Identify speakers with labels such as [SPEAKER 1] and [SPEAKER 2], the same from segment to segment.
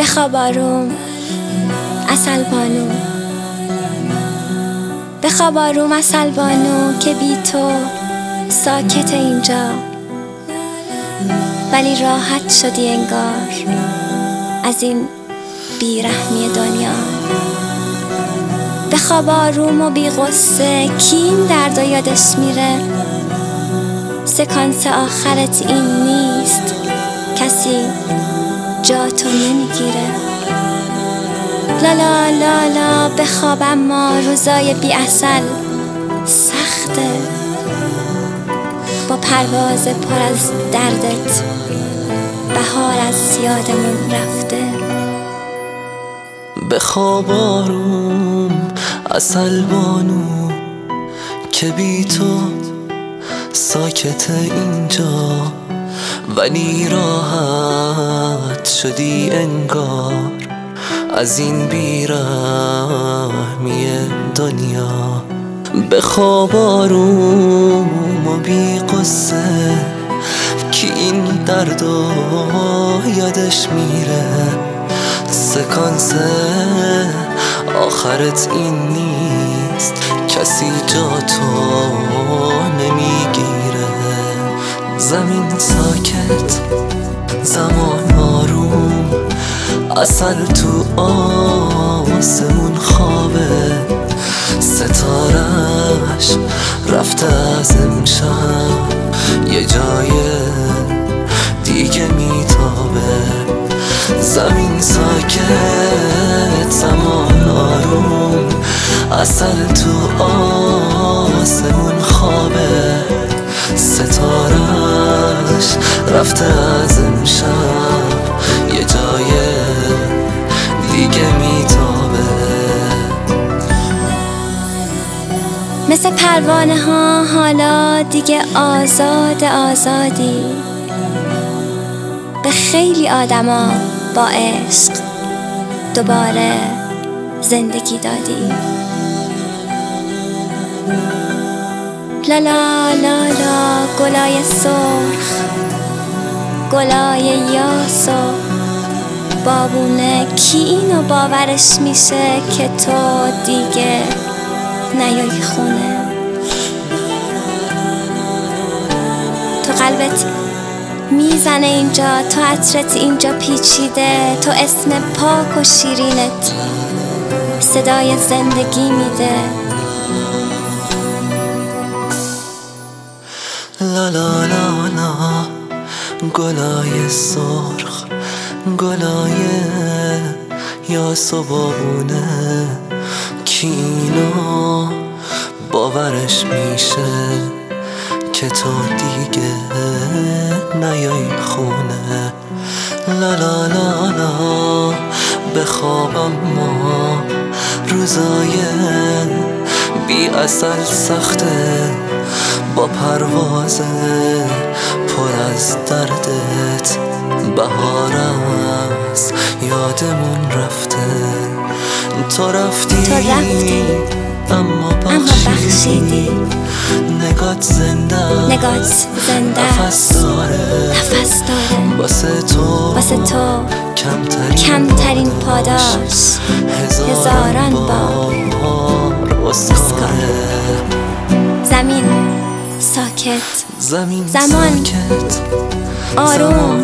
[SPEAKER 1] بخواب آروم عسل بانو، بخواب آروم عسل بانو که بی تو ساکت اینجا، ولی راحت شدی انگار از این بیرحمی دنیا. بخواب آروم و بی غصه، کی این درد و یادش میره؟ سکانس آخرت این نیست، کسی جاتو نمیگیره. لالا لالا بخواب اما روزای بی عسل سخته، با پرواز پر از دردت بهار از یادمون رفته.
[SPEAKER 2] بخواب آروم عسل بانو که بی تو ساکت اینجا، ولی راحت شدی انگار از این بیرحمی دنیا. بخواب آروم و بی قصه، کی این درد و یادش میره؟ سکانس آخرت این نیست، کسی جاتو نمیگیره. زمین ساکت، زمان آروم، عسل تو آسمون خوابه، ستاره‌اش رفته از امشب یه جای دیگه میتابه. زمین ساکت، زمان آروم، عسل تو آسمون خوابه، ستاره‌اش رفته از امشب یه جای دیگه میتابه.
[SPEAKER 1] مثل پروانه ها حالا دیگه آزادی، به خیلی آدما با عشق دوباره زندگی دادی. لالا لالا گلای سرخ، گلای یاس و بابونه، کی اینو باورش میشه که تو دیگه نیایی خونه؟ تو قلبت میزنه اینجا، تو عطرت اینجا پیچیده، تو اسم پاک و شیرینت صدای زندگی میده.
[SPEAKER 2] لا لا لا لا گلای سرخ، گلای یاس و بابونه، کی اینو باورش میشه که تو دیگه نیای خونه؟ لا لا لا لا بخواب اما روزای بی عسل سخته، با پرواز پر از دردت بهار از یادمون رفته. تو رفتی اما بخشیدی، نگات زنده نفس داره، واسه تو
[SPEAKER 1] کمترین پاداش هزاران بار اسکاره. زمین ساکت، زمان آروم،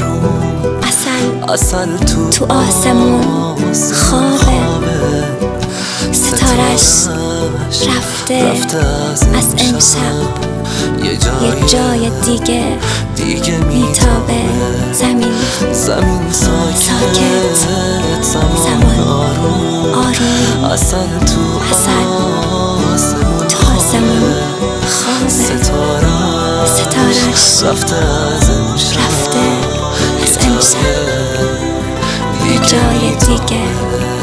[SPEAKER 1] عسل تو آسمون خوابه، ستارش رفته از امشب یه جای دیگه میتابه. زمین ساکت، زمان آروم، عسل تو آسمون خوابه، ستارش رفته از امشب یه جای دیگه